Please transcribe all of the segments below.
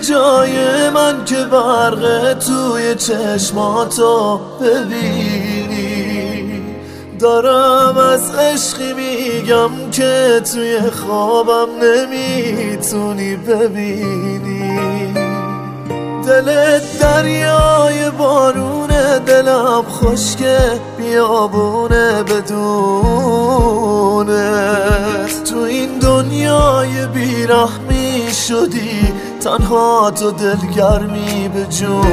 جای من که برق توی چشماتو ببینی. دارم از عشقی میگم که توی خوابم نمیتونی ببینی. دلت دریای بارونه، دلم خشکه بیابونه بدونه. تو این دنیای بیرحمی شدی، تنها تو دلگرمی به جونت.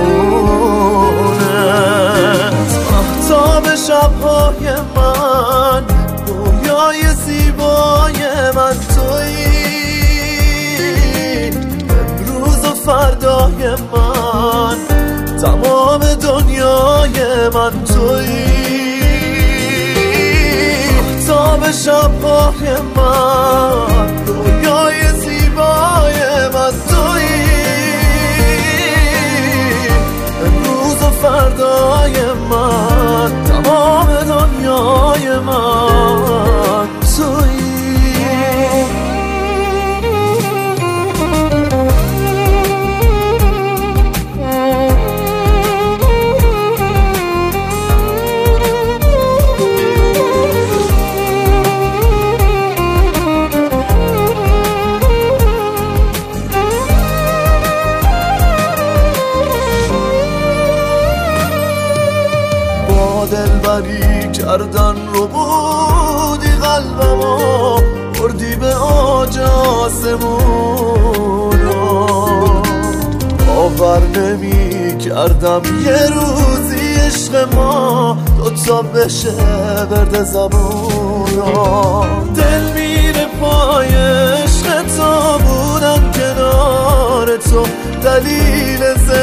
مهتاب شبهای من، رویای زیبای من تویی. امروز و فردای من، تمام دنیای من تویی. مهتاب شبهای من، رویای زیبای من تویی. امروز و فردای من، تمام دنیای من تویی. دلبری کردن رو بودی قلبمو، بردی به آج آسمونو. باور نمی کردم یه روزی عشق ما دوتا بشه ورد زبونو. دل میره پای عشق تو، بودم کنار تو دلیل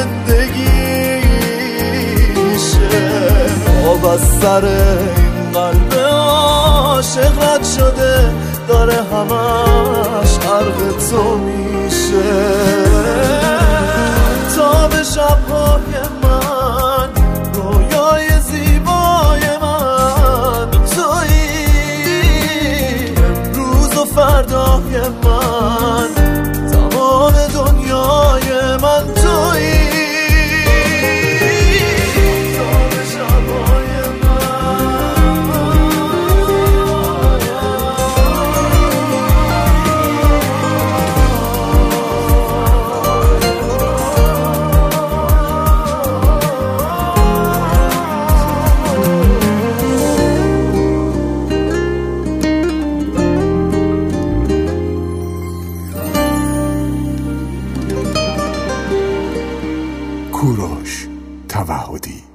زندگیشه. از سر این قلب عاشق رد شده، داره همش غرق تو میشه. تا به شبهای من، رویای زیبای من تویی. امروز و فردای من، تمام دنیای من تویی. کوروش توحدی.